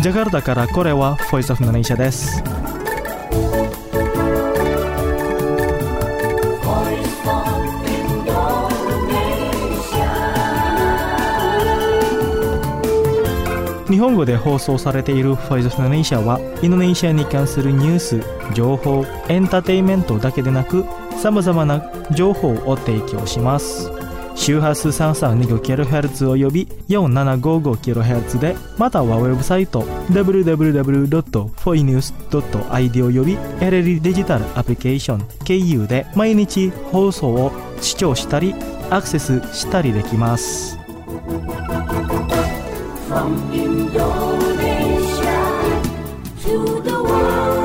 ジャカルタからこれはボイスオフインドネシアです。日本語で放送されているボイスオフインドネシアはインドネシアに関するニュース、情報、エンターテインメントだけでなく様々な情報を提供します。周波数 3325kHz および 4755kHz で、またはウェブサイト www.foinews.id および LLD デジタルアプリケーション KU で毎日放送を視聴したりアクセスしたりできます。From Indonesia to the world.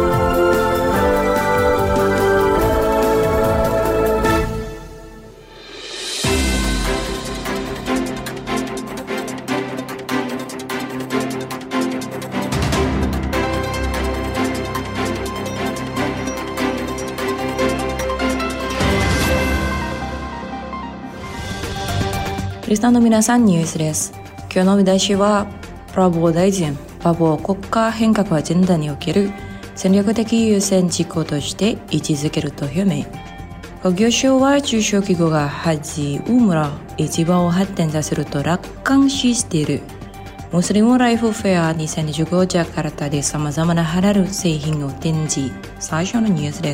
リスナーの皆さん、ニュースです。今日の見出しは、プラボー大臣、パブを国家変革アジェンダにおける戦略的優先事項として位置づけると表明。国業省は中小企業がハジ・ウムラ市場を発展させると楽観視している。ムスリムライフフェア2015ジャカルタで様々なハラル製品を展示。最初のニュースです。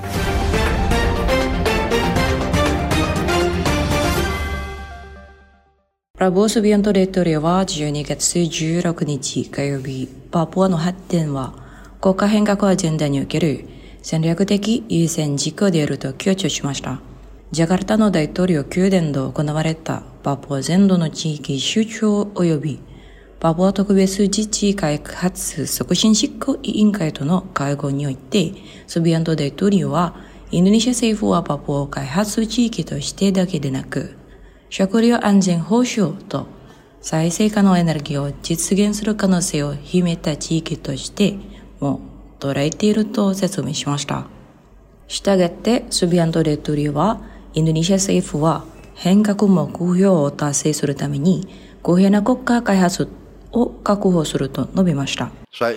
プラボー・スビアント大統領は12月16日火曜日、パプアの発展は国家変革アジェンダにおける戦略的優先事項であると強調しました。ジャカルタの大統領宮殿で行われたパプア全土の地域首長及びパプア特別自治開発促進執行委員会との会合において、スビアント大統領はインドネシア政府はパプアを開発地域としてだけでなく、食料安全保障と再生可能エネルギーを実現する可能性を秘めた地域としても捉えていると説明しました。したがって、スビアント大統領は、インドネシア政府は変革目標を達成するために公平な国家開発を確保すると述べました。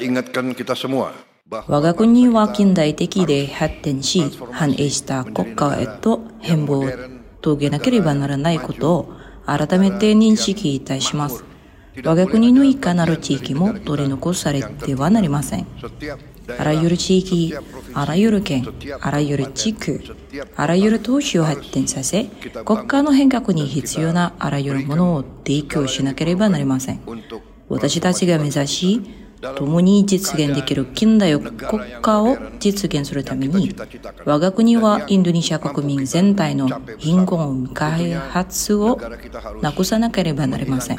我が国は近代的で発展し、繁栄した国家へと変貌を遂げなければならないことを改めて認識いたします。我が国のいかなる地域も取り残されてはなりません。あらゆる地域、あらゆる県、あらゆる地区、あらゆる都市を発展させ、国家の変革に必要なあらゆるものを提供しなければなりません。私たちが目指し、共に実現できる近代国家を実現するために、我が国はインドネシア国民全体の貧困開発をなくさなければなりません。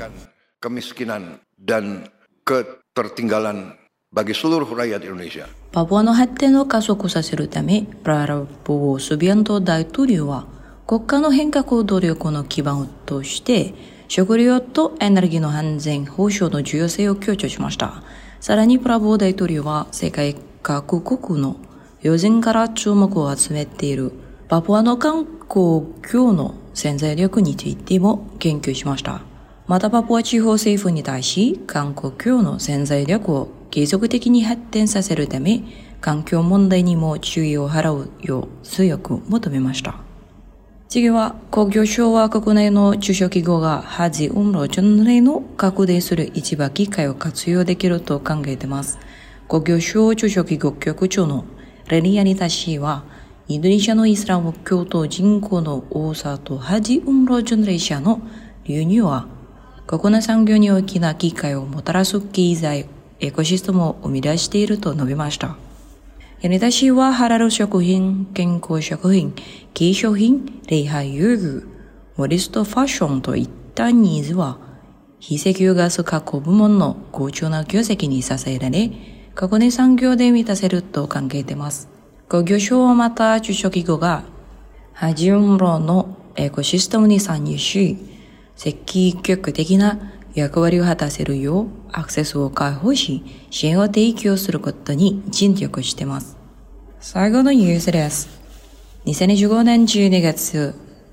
パプアの発展を加速させるため、プラボー・スビアント大統領は国家の変革努力の基盤として食料とエネルギーの安全保障の重要性を強調しました。さらにプラボー大統領は世界各国の要人から注目を集めているパプアの観光業の潜在力についても言及しました。またパプア地方政府に対し観光業の潜在力を継続的に発展させるため、環境問題にも注意を払うよう強く求めました。次は、国業省は国内の中小企業がハジ・ウムロ巡礼の拡大する市場機会を活用できると考えています。国業省中小企業局長のレニアニタ氏は、インドネシアのイスラム教徒人口の多さとハジ・ウムロ巡礼者の流入は、国内産業に大きな機会をもたらす経済エコシステムを生み出していると述べました。ヤニタ氏はハラル食品、健康食品、化粧品、礼拝遊具、モデストファッションといったニーズは、非石油ガス加工部門の好調な業績に支えられ、国内産業で満たせると考えています。国業省はまた中小企業がハジウムロのエコシステムに参入し、積極的な役割を果たせるようアクセスを開放し、支援を提供することに尽力しています。最後のニュースです。2015年12月、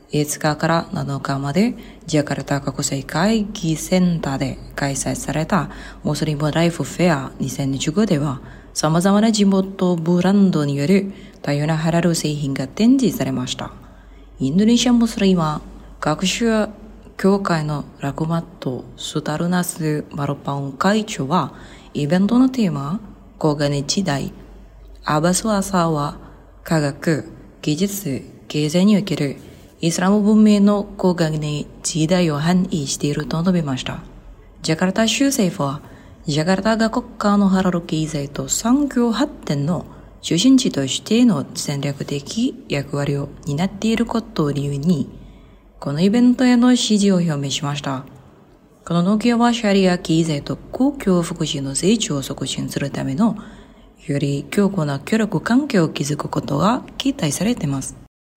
5日から7日までジャカルタ国際会議センターで開催されたムスリムライフフェア2025では、様々な地元ブランドによる多様なハラル製品が展示されました。インドネシアムスリムは学習協会のラクマット・スタルナス・マルパウン会長は、イベントのテーマ、黄金時代、アバスワサーは科学、技術、経済におけるイスラム文明の黄金時代を反映していると述べました。ジャカルタ州政府は、ジャカルタが国家のハラル経済と産業発展の中心地としての戦略的役割を担っていることを理由に、このイベントへの支持を表明しました。この農業はシャリア経済と公共福祉の成長を促進するためのより強固な協力関係を築くことが期待されています。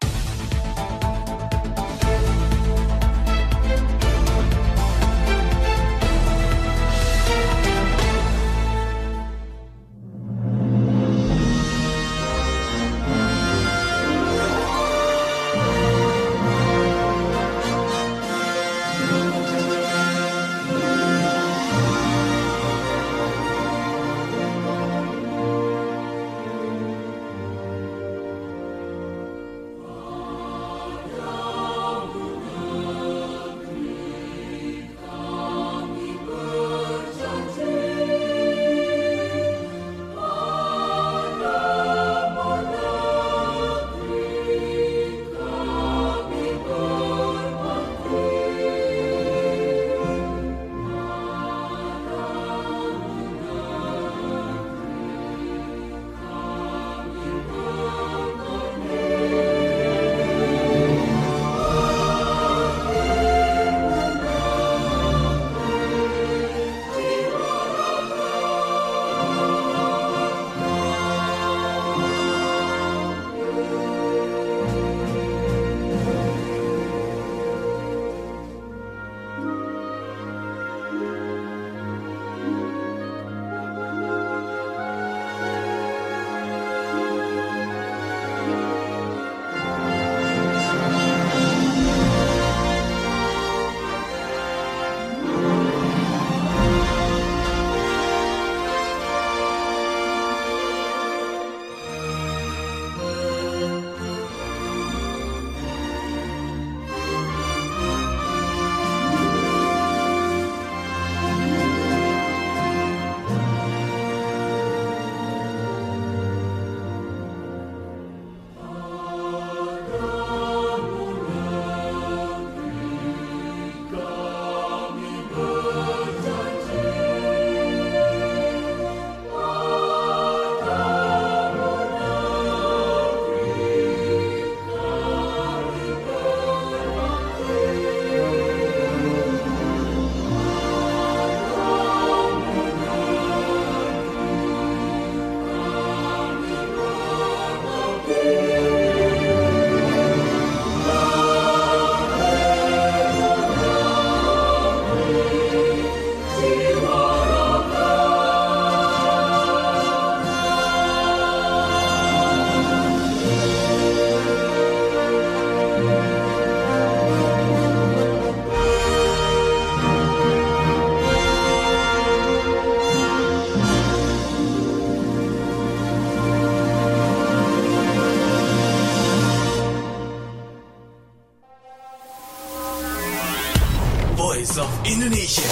Voice of Indonesia.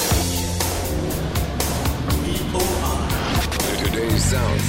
VOA. Today's sound.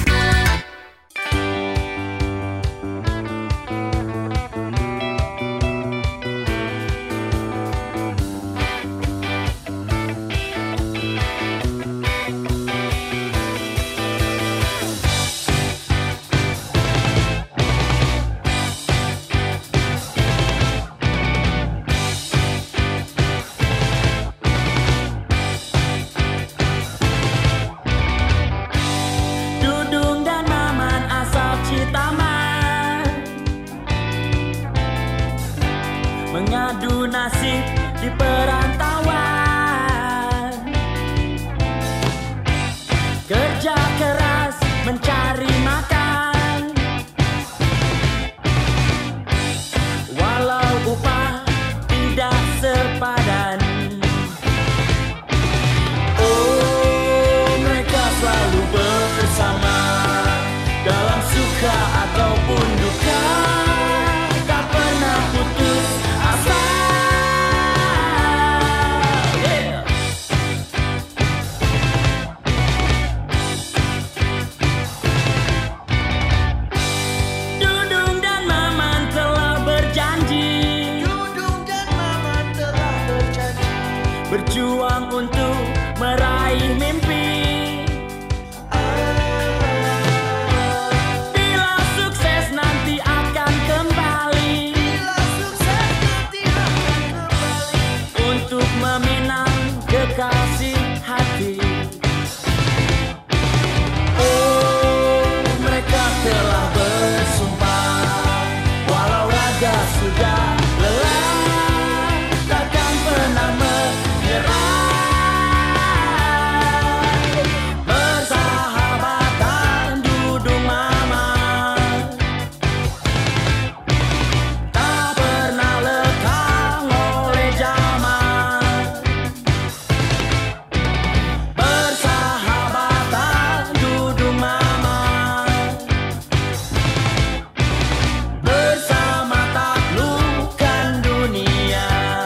Mengadu nasib di perantauan, kerja keras mencari makan, walau upah berjuang untuk meraih mimpi. Bila sukses nanti akan kembali, untuk meminang kekasih hati. Oh, mereka telah bersumpah, walau raga sudah lelah, takkan pernah menyerah. Persahabatan duduk mama, tak pernah lekang oleh zaman. Persahabatan duduk mama, bersama taklukkan dunia.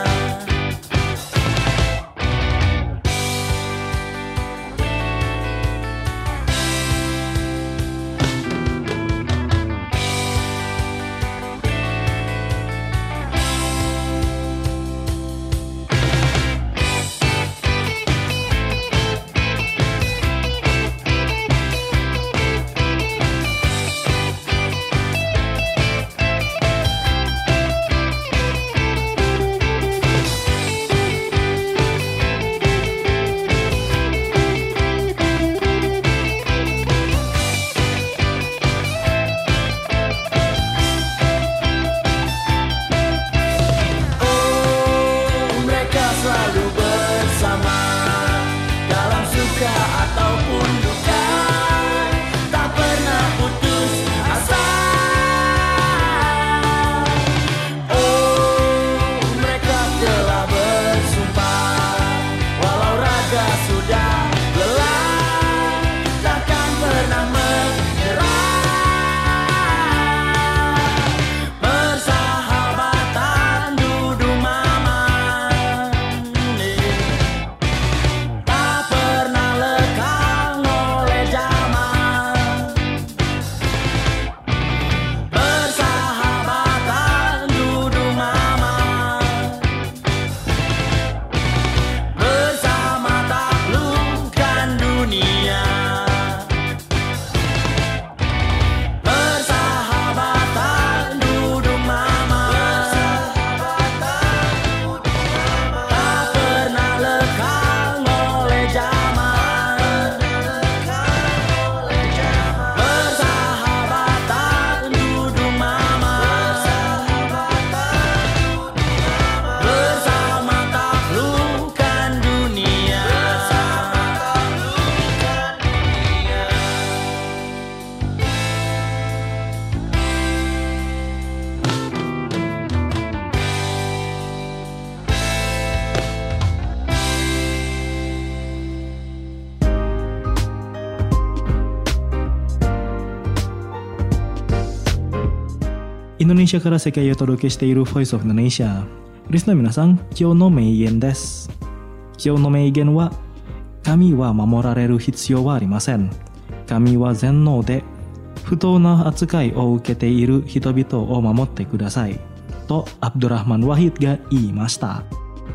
Oh, mereka selalu bersama, dalam suka ataupun duka, tak pernah putus asa. Oh, mereka telah bersumpah, walau raga sudah lelah, takkan pernah menyerah. Persahabatan duduk mama, tak pernah lekang oleh zaman. Persahabatan duduk mama, bersama taklukkan dunia. Persahabatan duduk mama, tak pernah lekang oleh zaman. Persahabatan duduk mama, bersama taklukkan dunia. Indonesia から世界へお届けしている Voice of Indonesia。リスナーの皆さん、今日の名言です。今日の名言は、神は守られる必要はありません。神は全能で、不当な扱いを受けている人々を守ってください。と、アブドゥラハマン・ワヒドが言いました。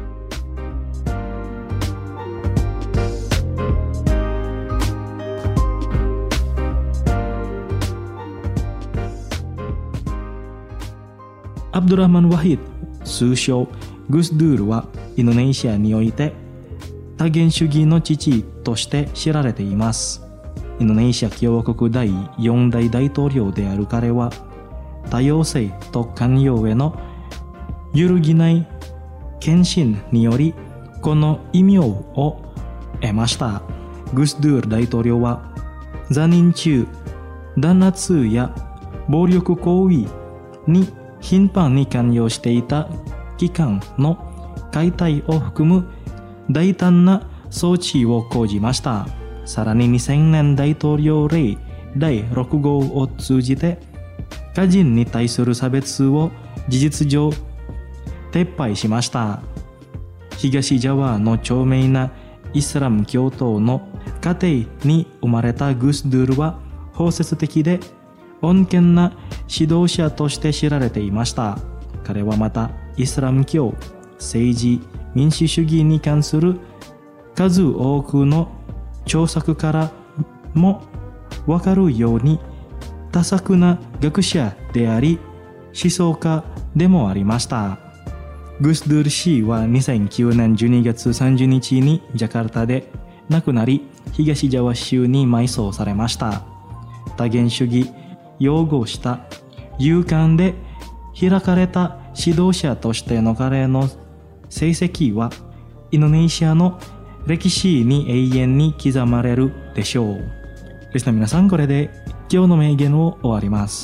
アブドゥラハマン・ワヒド、通称グスドゥールはインドネシアにおいて多元主義の父として知られています。インドネシア共和国第4代大統領である彼は、多様性と寛容への揺るぎない献身によりこの異名を得ました。グスドゥール大統領は在任中、弾圧や暴力行為に頻繁に関与していた機関の解体を含む大胆な措置を講じました。さらに2000年大統領令第6号を通じて華人に対する差別を事実上撤廃しました。東ジャワの著名なイスラム教徒の家庭に生まれたグスドゥールは包摂的で穏健な指導者として知られていました。彼はまたイスラム教、政治、 民主主義に関する数多くの著作からもわかるように多作な学者であり思想家でもありました。グスドゥル氏は2009年12月30日にジャカルタで亡くなり、東ジャワ州に埋葬されました。多元主義擁護した勇敢で開かれた指導者としての彼の成績はインドネシアの歴史に永遠に刻まれるでしょう。リスナーの皆さん、これで今日の名言を終わります。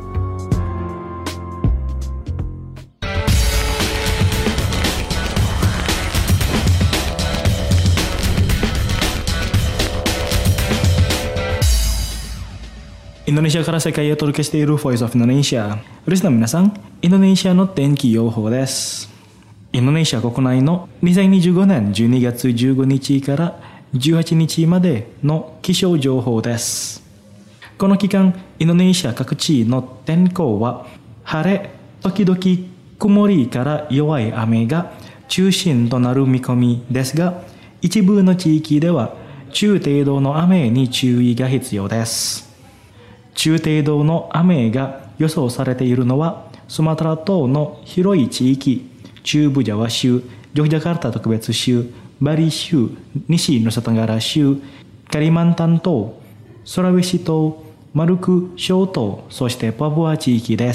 インドネシアから世界へお届けしている Voice of Indonesia。リスナーの皆さん、インドネシアの天気予報です。インドネシア国内の2025年12月15日から18日までの気象情報です。この期間、インドネシア各地の天候は晴れ、時々曇りから弱い雨が中心となる見込みですが、一部の地域では中程度の雨に注意が必要です。中程度の雨が予想されているのは、スマトラ島の広い地域、中部ジャワ州、ジョグジャカルタ特別州、バリ州、西ヌサトンガラ州、カリマンタン島、ソラウェシ島、マルク諸島、そしてパプア地域です。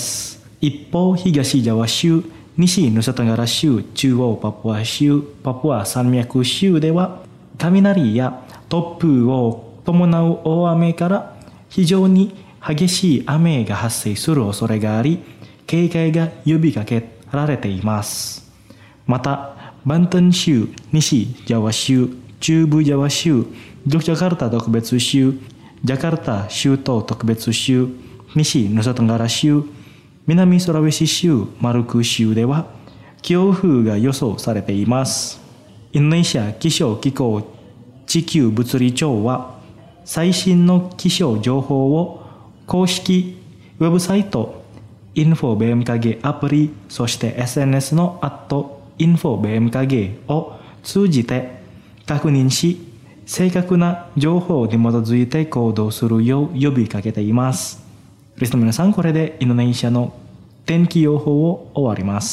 一方、東ジャワ州、西ヌサトンガラ州、中央パプア州、パプア山脈州では、雷や突風を伴う大雨から非常に激しい雨が発生する恐れがあり、警戒が呼びかけられています。また、バンタン州、西ジャワ州、中部ジャワ州、ジョグジャカルタ特別州、ジャカルタ州都特別州、西ヌサトンガラ州、南ソラウェシ州、マルク州では強風が予想されています。インドネシア気象機構地球物理庁は最新の気象情報を公式ウェブサイト InfoBMKG アプリ、そして SNS の@InfoBMKG を通じて確認し、正確な情報に基づいて行動するよう呼びかけています。リスナーの皆さん、これでインドネシアの天気予報を終わります。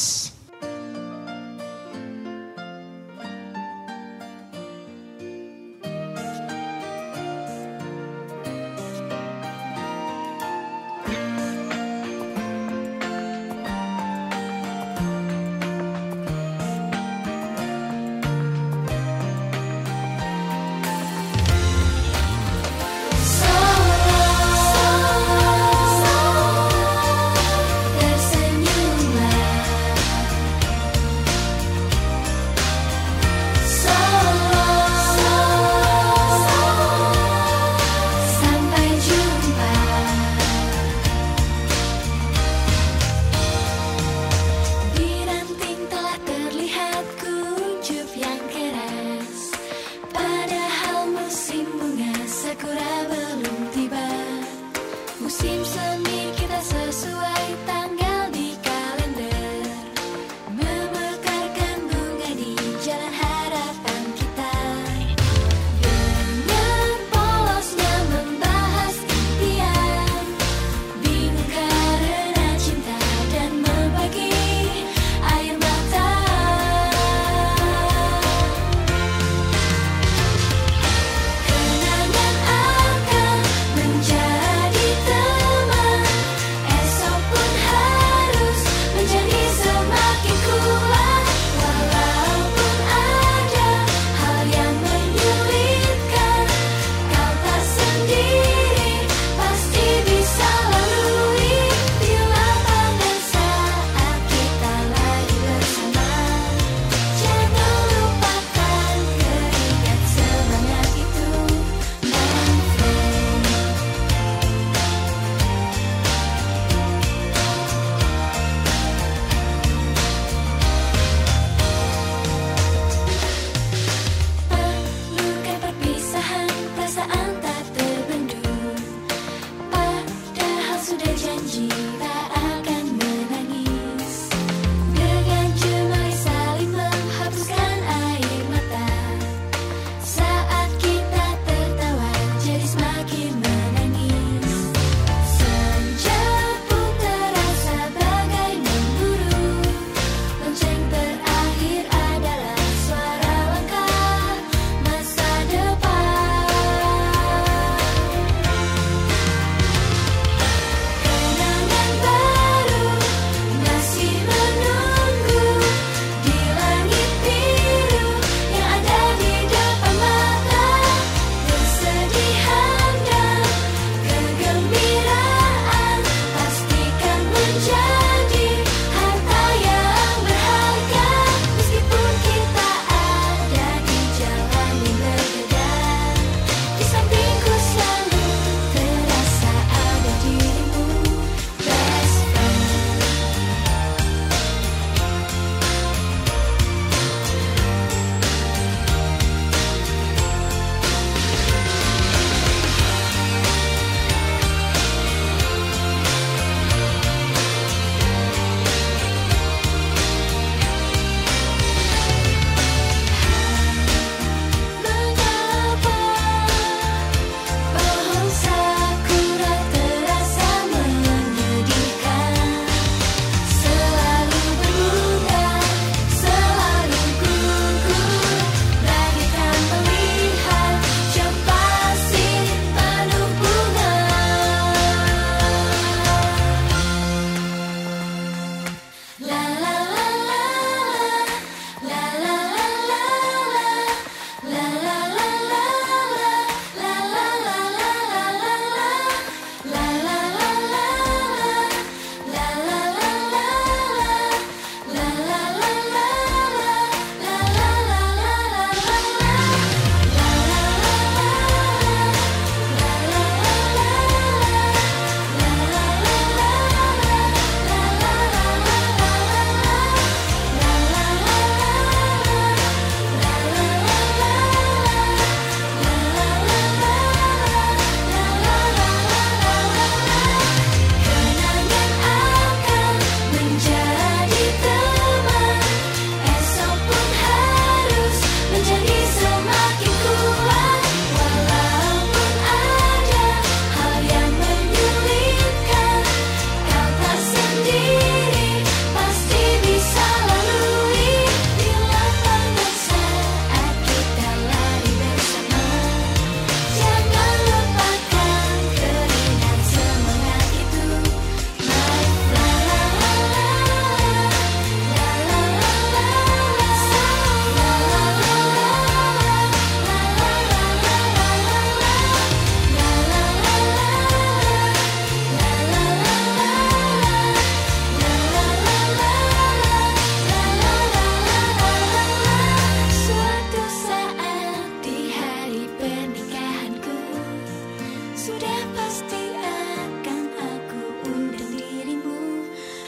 tak akan menangis. Dengan jemari saling menghapuskan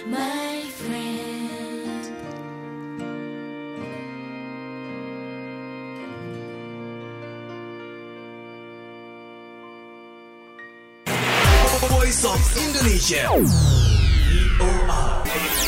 my friend. Voice of Indonesia. VOA.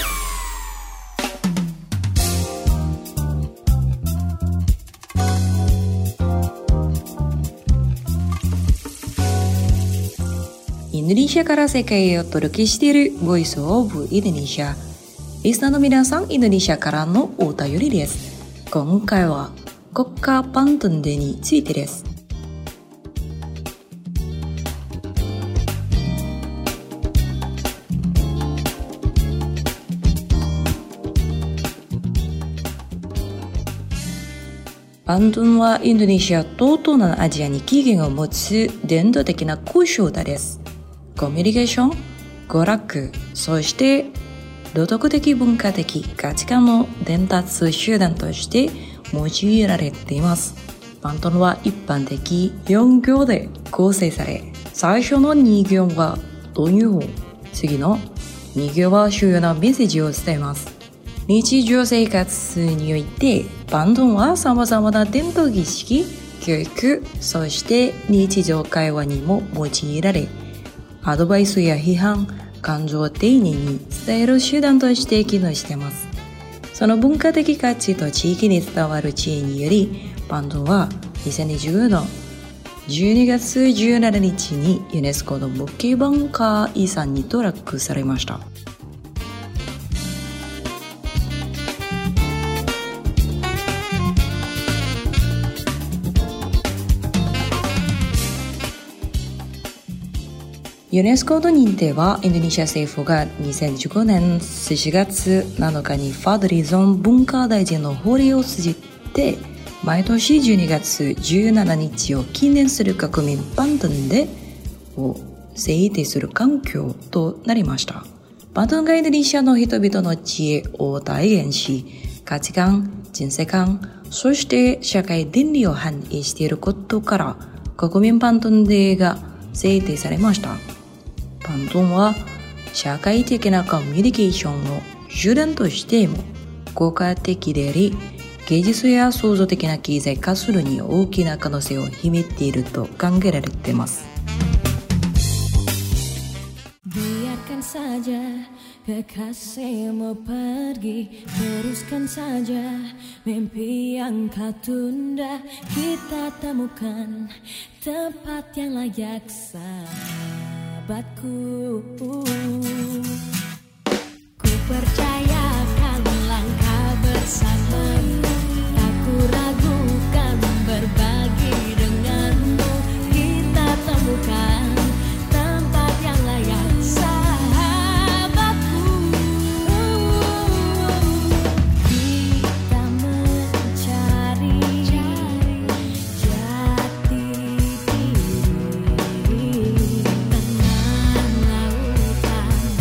インドネシアから世界へお届けしている Voice of Indonesia。リスナーの皆さん、インドネシアからのお便りです。今回は国家パントンデについてです。パントンはインドネシアと東南アジアに起源を持つ伝統的な交渉歌です。コミュニケーション、娯楽、そして道徳的文化的価値観の伝達手段として用いられています。パントンは一般的4行で構成され、最初の2行は導入法、次の2行は主要なメッセージを伝えます。日常生活においてパントンは様々な伝統儀式、教育、そして日常会話にも用いられ、アドバイスや批判、感情を丁寧に伝える手段として機能しています。その文化的価値と地域に伝わる知恵により、パントンは2020年12月17日にユネスコの無形文化遺産に登録されました。ユネスコの認定はインドネシア政府が2015年4月7日にファドリゾン文化大臣の法令を通じて毎年12月17日を記念する国民パントンデーを制定する環境となりました。パントンがインドネシアの人々の知恵を体現し、価値観、人生観、そして社会倫理を反映していることから国民パントンデーが制定されました。パントンは社会的なコミュニケーションの手段としても効果的であり、芸術や創造的な経済活動に大きな可能性を秘めていると考えられています。 Biarkan saja kekasihmu pergi, teruskan saja mimpi yang kau tunda. Kita temukan tempat yang layak sahabatku. Ku percayakan langkah bersamamu, tak ku ragukan berbagi denganmu. Kita temukan tempat yang layak sahabatku. Kita mencari jati diri, tenang lautan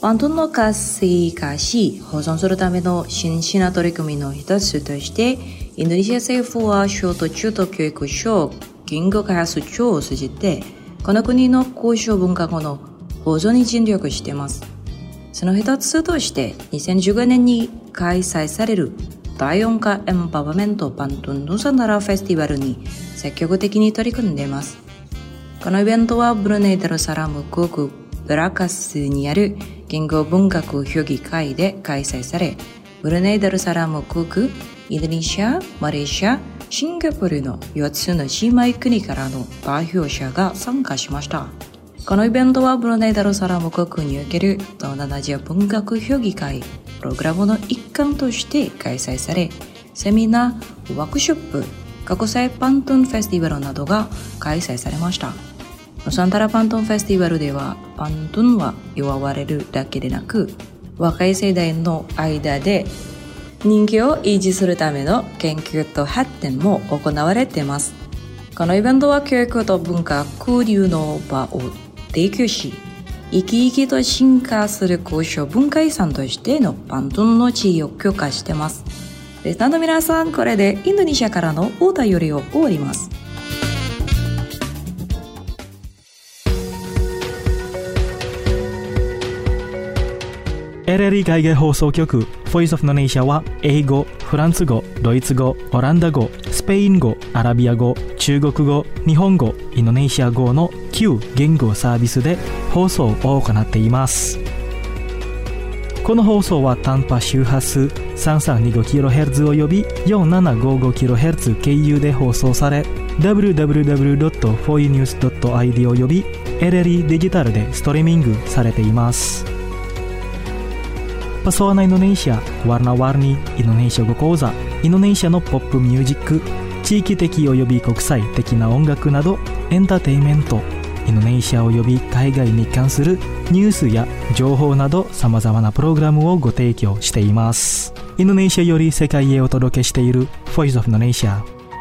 パントンの活性化し保存するための真摯な取り組みの一つとして、インドネシア政府は小と中等教育省言語開発庁を通じて、この国の公衆文化語の保存に尽力しています。その一つとして、2015年に開催される第4回エンパワーメントパントンヌサナラフェスティバルに積極的に取り組んでいます。このイベントはブルネイ・ダルサラム国ブラカスにある言語文学評議会で開催され、ブルネイ・ダルサラム国、インドネシア、マレーシア、シンガポールの4つの姉妹国からの代表者が参加しました。このイベントはブルネイ・ダルサラム国における東南アジア文学評議会プログラムの一環として開催され、セミナー、ワークショップ、国際パントンフェスティバルなどが開催されました。ヌサンタラパントンフェスティバルでは、パントンは祝われるだけでなく、若い世代の間で人気を維持するための研究と発展も行われています。このイベントは教育と文化交流の場を提供し、生き生きと進化する公衆文化遺産としてのパントンの地位を強化しています。リスナーの皆さん、これでインドネシアからのお便りを終わります。 LLE 海外放送局 Voice of Indonesia は英語、フランス語、ドイツ語、オランダ語、スペイン語、アラビア語、中国語、日本語、インドネシア語の9言語サービスで放送を行っています。この放送は短波周波数 3325kHz および 4755kHz 経由で放送され、www.foinews.id および LLE デジタルでストリーミングされています。Pesona Indonesia, Warna-warni Indonesia語講座、インドネシアのポップミュージック、地域的及び国際的な音楽などエンターテインメント、インドネシア及び海外に関するニュースや情報など様々なプログラムをご提供しています。インドネシアより世界へお届けしている Voice of Indonesia。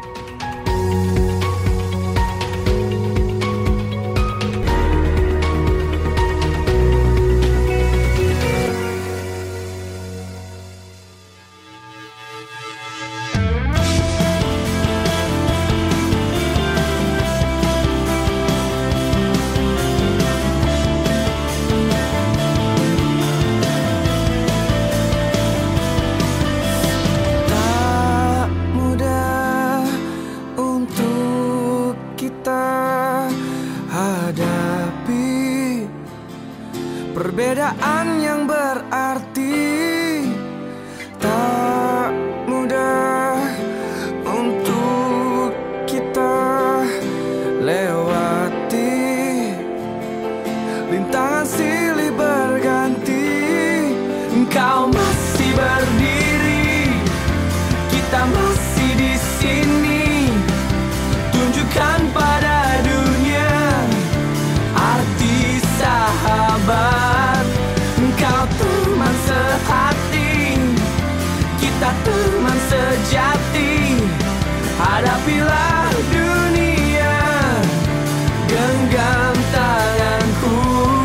Perbedaan yang berarti tak mudah untuk kita lewati. Rintangan silih berganti, engkau masih berdiri, kita masih di sini. Tunjukkan pada dunia arti sahabat. Engkau teman sehati, kita teman sejati. Hadapilah dunia, genggam tanganku.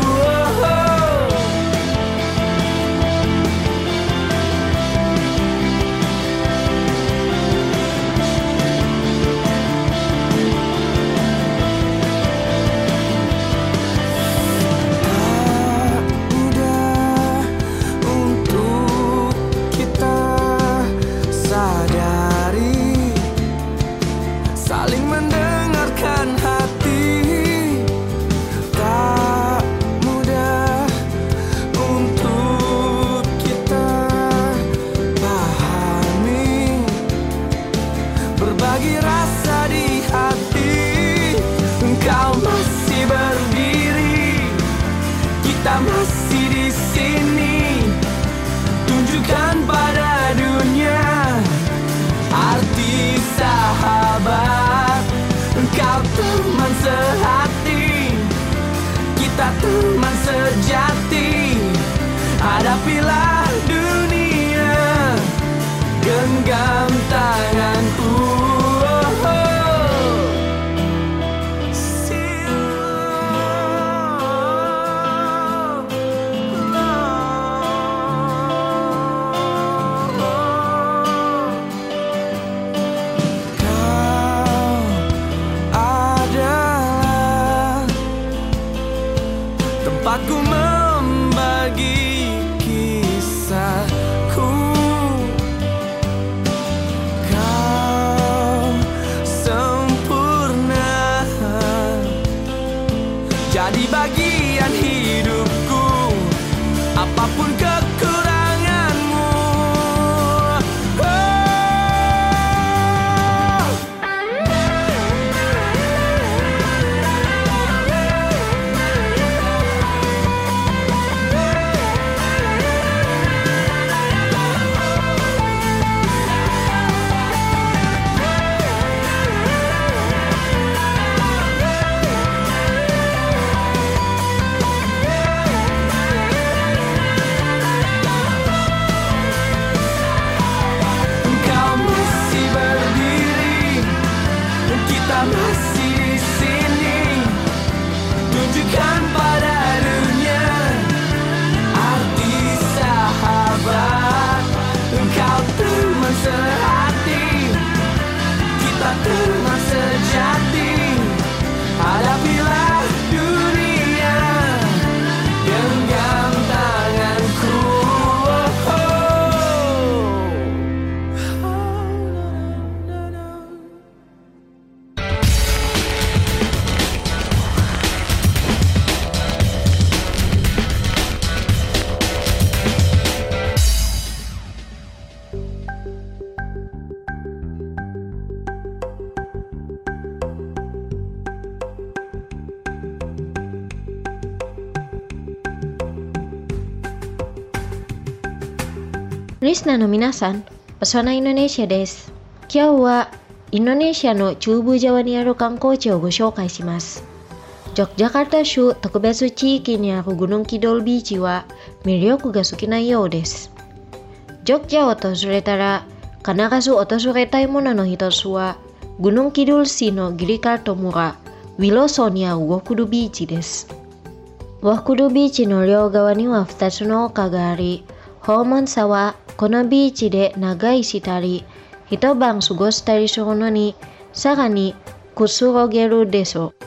Berbagi rasa di hati, engkau masih berdiri, kita masih di sini. Tunjukkan pada dunia arti sahabat. Engkau teman sehati, kita teman sejati. Hadapilah dunia, genggam tanganku. apapun kekuranganmu. Masih di sini, tunjukkan pada dunia arti sahabat. Engkau teman sehati, kita teman sejati. Hadapilah dunia, genggam tanganku. リスナーの皆さん、パソナインドネシアです。今日はインドネシアの中部ジャワにある観光地をご紹介します。ジョクジャカルタ州特別地域にあるグヌンキドルビーチは魅力が好きなようです。ジョクジャを訪れたら必ず訪れたいものの一つはグヌンキドル市のギリカルト村ウィロソにあるウォクルビーチです。ウォクルビーチの両側には2つの丘があり、訪問者はこのビーチで長居したり、一晩過ごしたりするのに、さらにくつろげるでしょ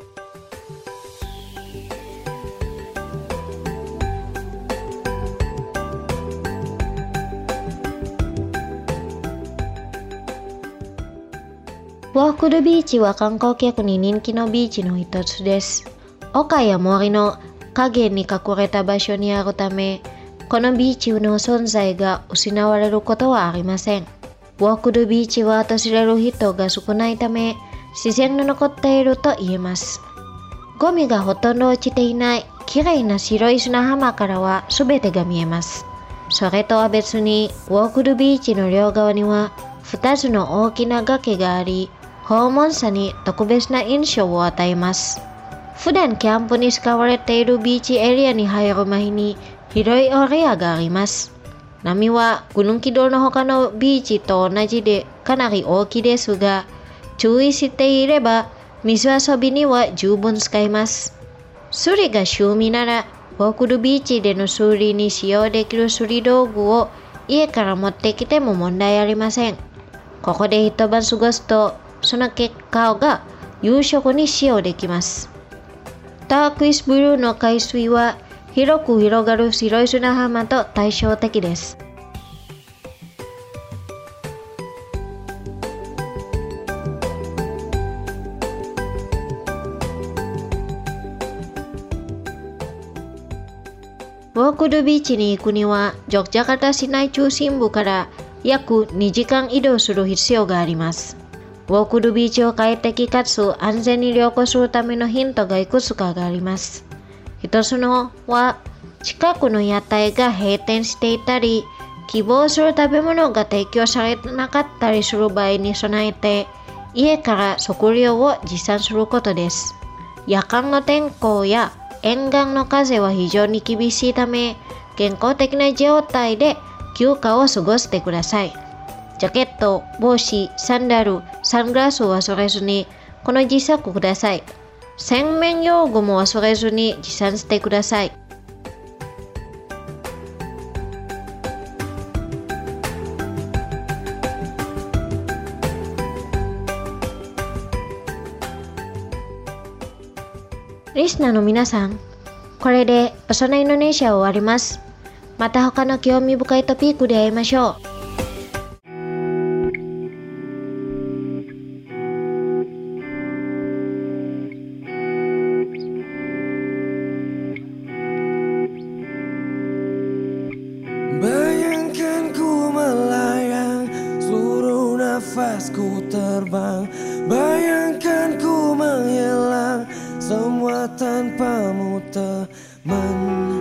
う。ウォークルビーチは観光客に人気のビーチの一つです。丘や森の影に隠れた場所にあるため、このビーチの存在が失われることはありません。ウォークルビーチは訪れる人が少ないため、自然が残っていると言えます。ゴミがほとんど落ちていないきれいな白い砂浜からは全てが見えます。それとは別に、ウォークルビーチの両側には2つの大きな崖があり、訪問者に特別な印象を与えます。普段キャンプに使われているビーチエリアに入る前に広いエリアがあります。波はグヌンキドルの他のビーチと同じでかなり大きいですが、注意していれば水遊びには十分使えます。釣りが趣味なら、ウォークルビーチでの釣りに使用できる釣り道具を家から持ってきても問題ありません。ここで一晩過ごすと、その結果が夕食に使用できます。タークイスブルーの海水は広く広がる白い砂浜と対照的です。ウォークルビーチに行くには、ジョクジャカルタ市内中心部から約2時間移動する必要があります。ウォークルビーチを快適かつ安全に旅行するためのヒントがいくつかがあります。一つのは、近くの屋台が閉店していたり、希望する食べ物が提供されなかったりする場合に備えて、家から食料を持参することです。夜間の天候や沿岸の風は非常に厳しいため、健康的な状態で休暇を過ごしてください。ジャケット、帽子、サンダル、サングラスを忘れずに、この自作ください。洗面用具も忘れずに持参してください。リスナーの皆さん、これでパソナインドネシアを終わります。また他の興味深いトピックで会いましょう。 nafas ku terbang, bayangkan ku menghilang, semua tanpamu teman.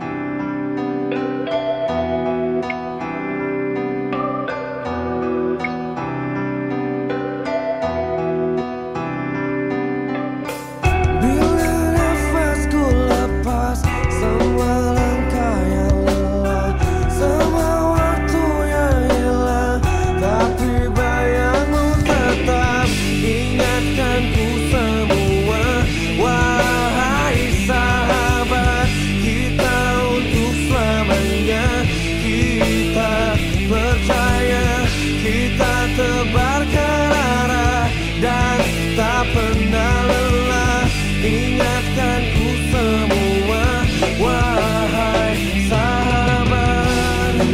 Bila nafasku lepas, semua langkah yang lelah, semua waktu yang hilang, tapi bayangmu tetap ingatkanku semua. Wahai sahabat, kita untuk selamanya, kita percaya, kita tebarkan arah dan tak pernah lelah. Ingatkanku semua, wahai sahabat.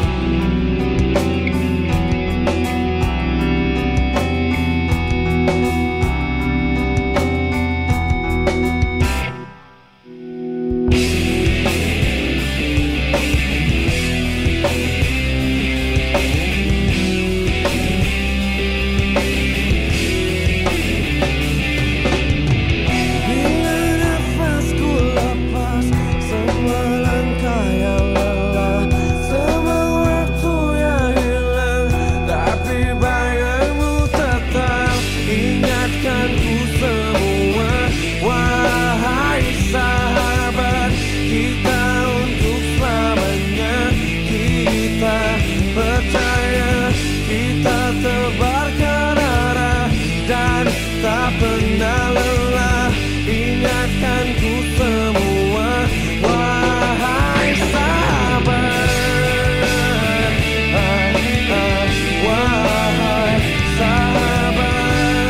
Bila nafasku lepas, semua langkah yang lelah, semua waktu yang hilang, tapi bayangmu tetap ingatkanku semua. Wahai sahabat, kita untuk selamanya, kita percaya, kita tebarkan arah dan tak pernah lelah. Ingatkanku semua, wahai sahabat, wahai sahabat.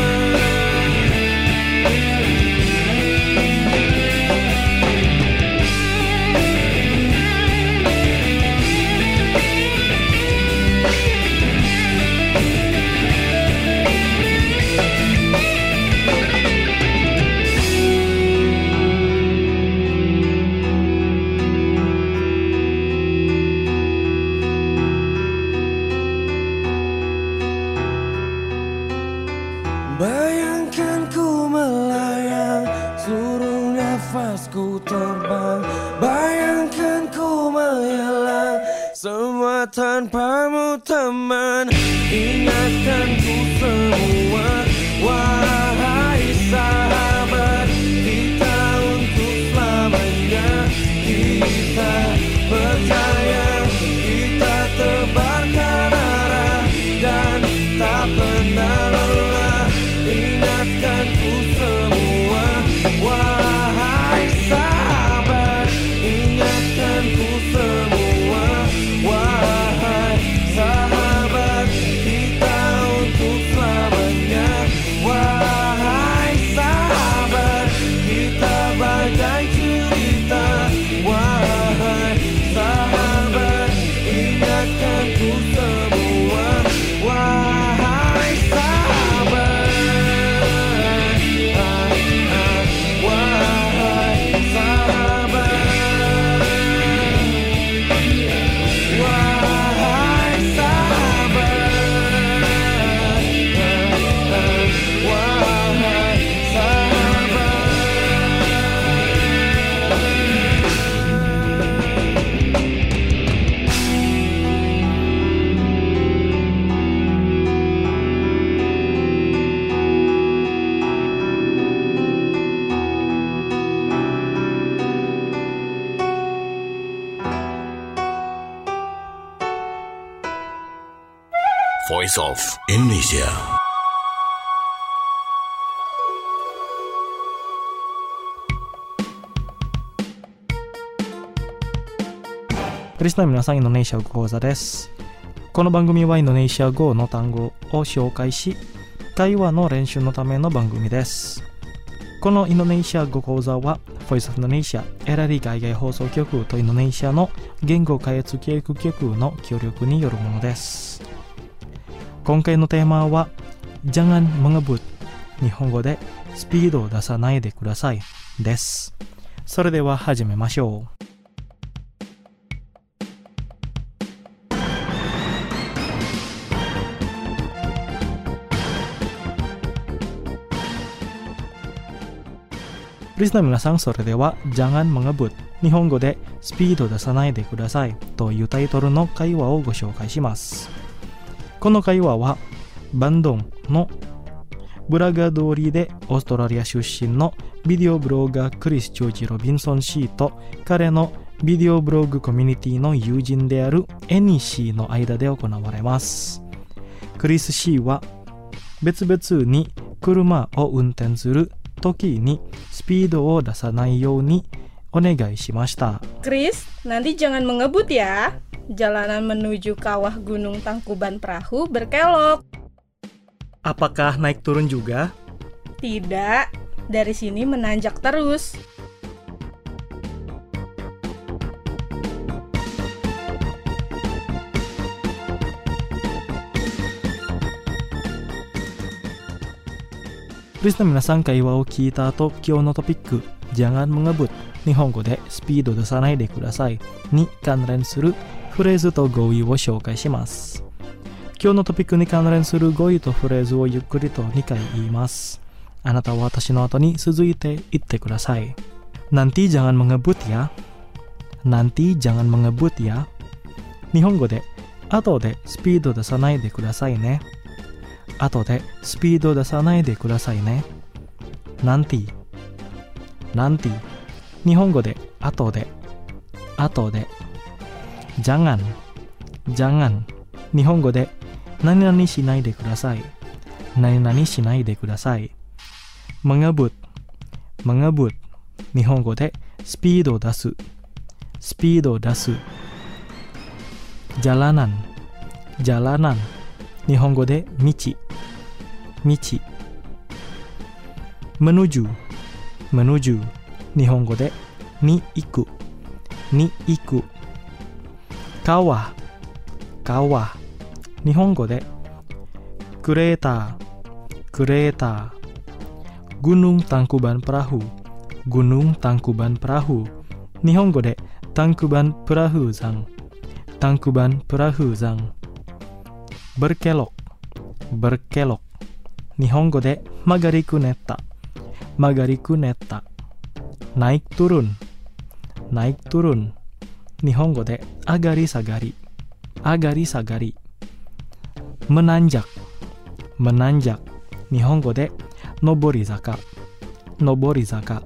Bayangkan ku melayang, suruh nafasku terbang, bayangkan ku menghilang, semua tanpamu teman. Ingatkanku semua, wahai sahabat, kita untuk selamanya, kita percaya, kita tebarkan arah dan tak pernah lelah. Ingatkanku semua, wahai sahabat, ingatkanku semua, wahai sahabat, kita untuk selamanya. Wahai sahabat, kita bagai cerita. Wahai sahabat, ingatkanku semua, wahai sahabat. Voice of Indonesia. リスナーの皆さん、インドネシア語講座です。この番組はインドネシア語の単語を紹介し、会話の練習のための番組です。このインドネシア語講座は Voice of Indonesia エラリ海外放送局とインドネシアの言語開発教育局の協力によるものです。今回のテーマは Jangan mengebut、 日本語でスピードを出さないでくださいです。それでは始めましょう。 リスナーの皆さん、それではjangan mengebut、日本語でスピード出さないでくださいというタイトルの会話をご紹介します。この会話はバンドンのブラガ通りでオーストラリア出身のビデオブロガークリス・ジョージ・ロビンソン氏と彼のビデオブログコミュニティの友人であるエニ氏の間で行われます。クリス氏は別々に車を運転する時にスピードを出さないようにお願いしました。 Chris, nanti jangan mengebut ya. Jalanan menuju kawah Gunung Tangkuban Perahu berkelok. Apakah naik turun juga? Tidak, dari sini menanjak terus. Chrisの皆さん、会話を聞いた後、今日のトピック、jangan mengebut、日本語でスピード出さないでくださいに関連するフレーズと語彙を紹介します。今日のトピックに関連する語彙とフレーズをゆっくりと2回言います。あなたは私の後に続いて言ってください。Nanti jangan mengebut ya。Nanti jangan mengebut ya。日本語で後でスピード出さないでくださいね。後でスピード出さないでくださいね。Nanti。Nanti。日本語で後で。後で。Jangan。Jangan。日本語で何々しないでください。何々しないでください。mengebut。mengebut。日本語でスピードを出す。スピードを出す。jalanan。jalanan。日本語で道。道。menuju。menuju。日本語でに行く。に行く。川。川。日本語でクレーター。クレーター。Gunung Tangkuban Perahu。Gunung Tangkuban Perahu。日本語でTangkuban Perahu山。Tangkuban Perahu山。berkelok。berkelok。日本語で曲がりくねった。曲がりくねった。naik turun。naik turun。日本語で上がり下がり。上がり下がり。menanjak。menanjak。日本語で上り坂。上り坂。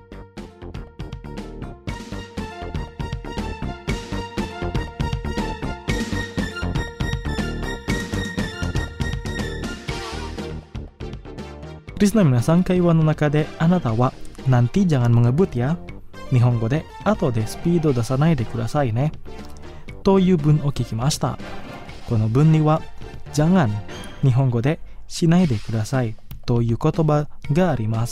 リスナーの皆さん、会話の中であなたはnanti jangan mengebut ya、日本語で後でスピード出さないでくださいねという文を聞きました。この文にはjangan、日本語でしないでくださいという言葉があります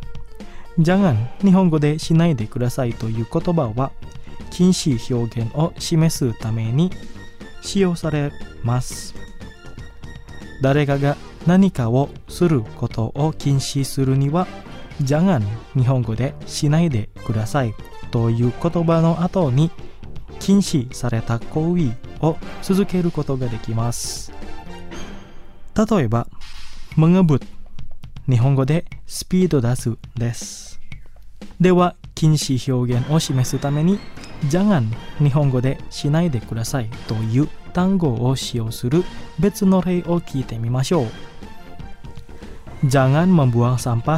。jangan、日本語でしないでくださいという言葉は禁止表現を示すために使用されます。誰かが何かをすることを禁止するにはjangan、日本語でしないでくださいという言葉の後に禁止された行為を続けることができます。例えばmengebut、日本語でスピード出すです。では禁止表現を示すためにjangan、日本語でしないでくださいという単語を使用する別の例を聞いてみましょう。Jangan membuang sampah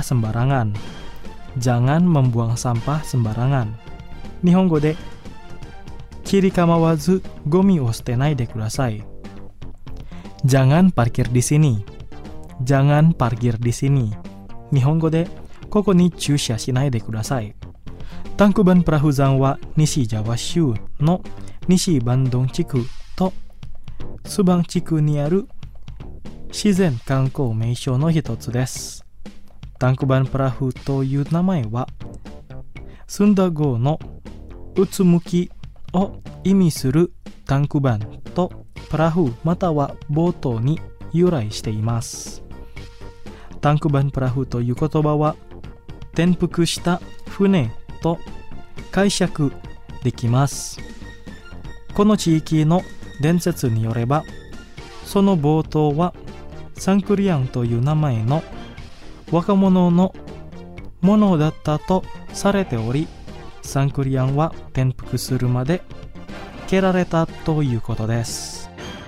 sembarangan。Jangan membuang sampah sembarangan。日本語で切り構わずゴミを捨てないでください。Jangan parkir di sini。Jangan parkir di sini。日本語でここに駐車しないでください。Tangkuban Perahu山は西ジャワ州の西バンドン地区とスバン地区にある自然観光名所の一つです。Tangkuban Perahuという名前はスンダ語のうつむきを意味するタンクバンとプラフまたはボートに由来しています。タンクバンプラフという言葉は転覆した船と解釈できます。この地域の伝説によればそのボートはサンクリアンという名前の若者のものだったとされており、サンクリアンは転覆するまで蹴られたということです。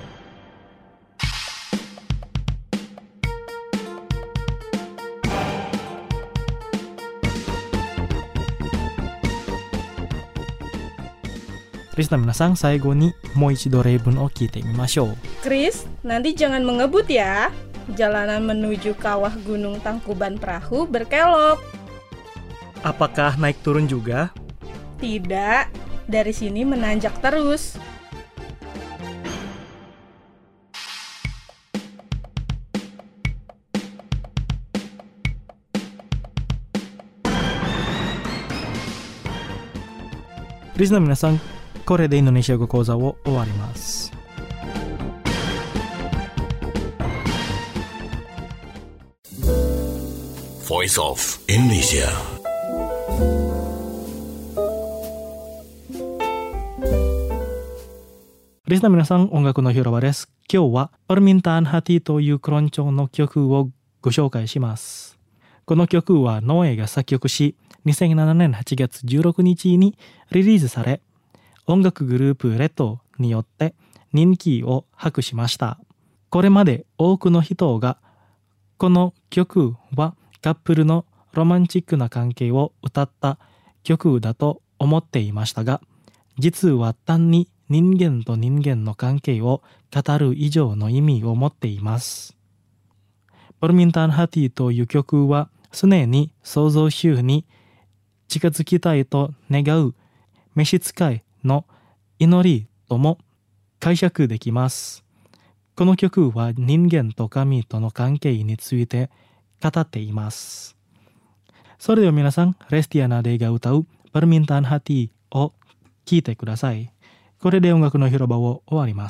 リスナー皆さん、最後にもう一度例文を聞いてみましょう。 Chris, nanti jangan mengebut ya. Jalanan menuju kawah Gunung Tangkuban Perahu berkelok. Apakah naik turun juga? Tidak, dari sini menanjak terus. Listener 皆さん、これでインドネシア語講座を終わります。 Voice of Indonesia。 リスナー皆さん、音楽の広場です。今日はPermintaan Hatiというクロンチョンの曲をご紹介します。この曲はノエが作曲し、2007年8月16日にリリースされ、音楽グループレッドによって人気を博しました。これまで多くの人がこの曲はカップルのロマンチックな関係を歌った曲だと思っていましたが、実は単に人間と人間の関係を語る以上の意味を持っています。Permintaan Hatiという曲は常に創造主に近づきたいと願う召使いの祈りとも解釈できます。この曲は人間と神との関係について語っています。それでは皆さん、レスティアナデが歌うPermintaan Hatiを聴いてください。これで音楽の広場を終わります。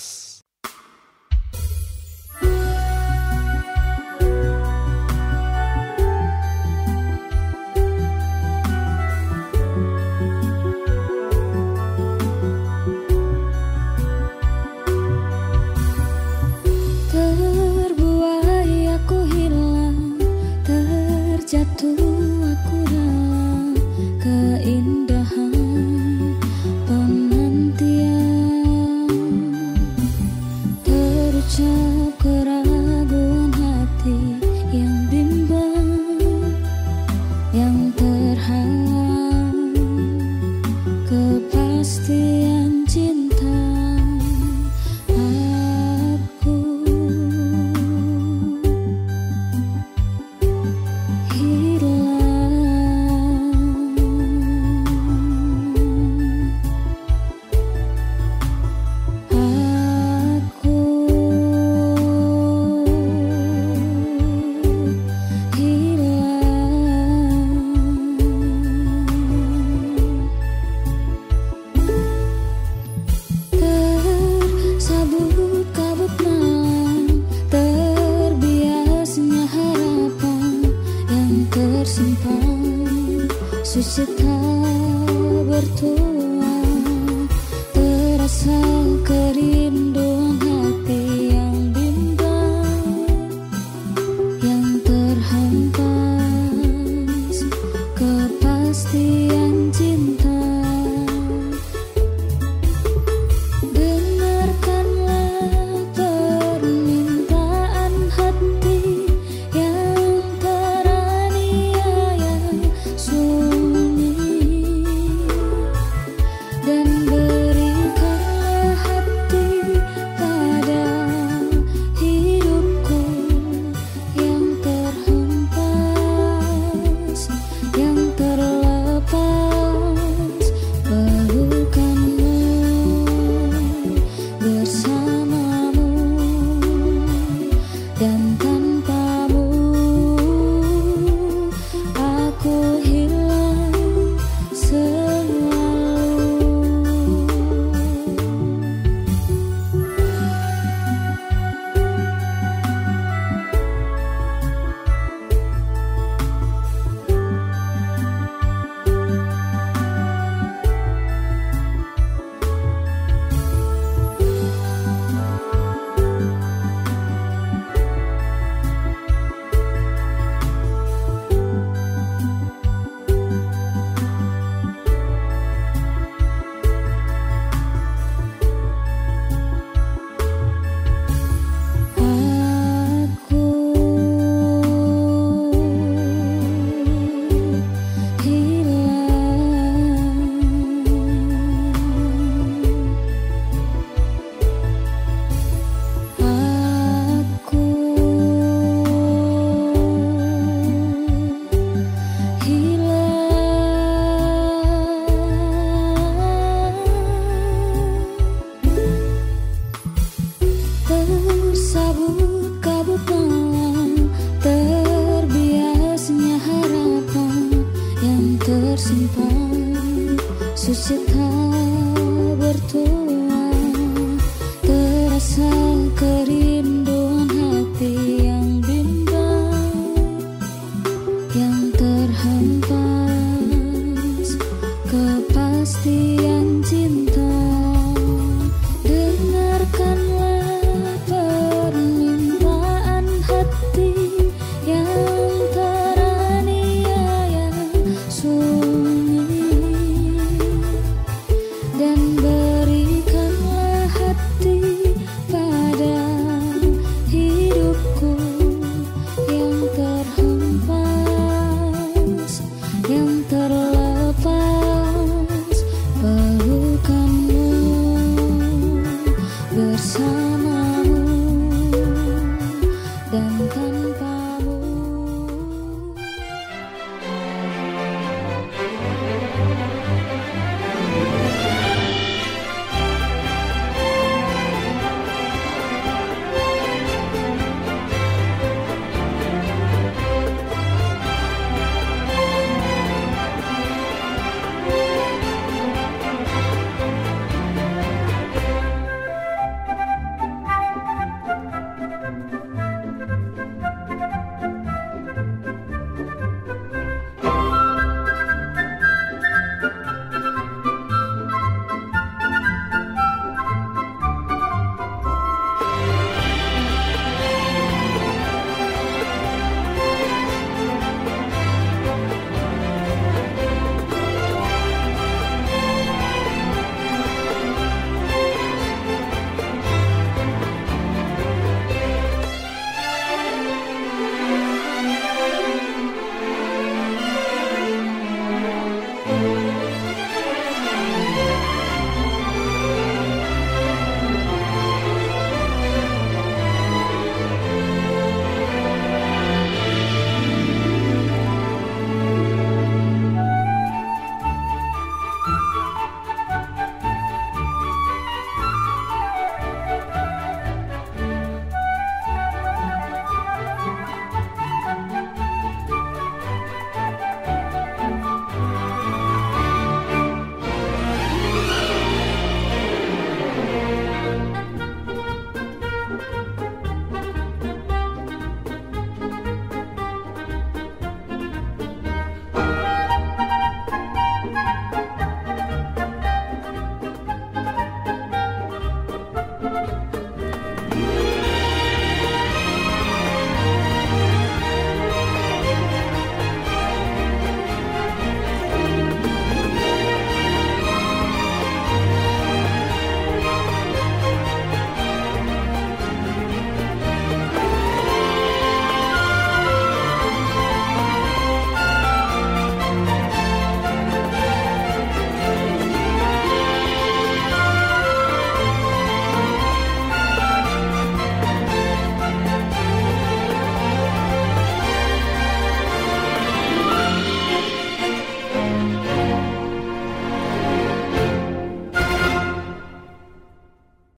kita bertua terasa kering.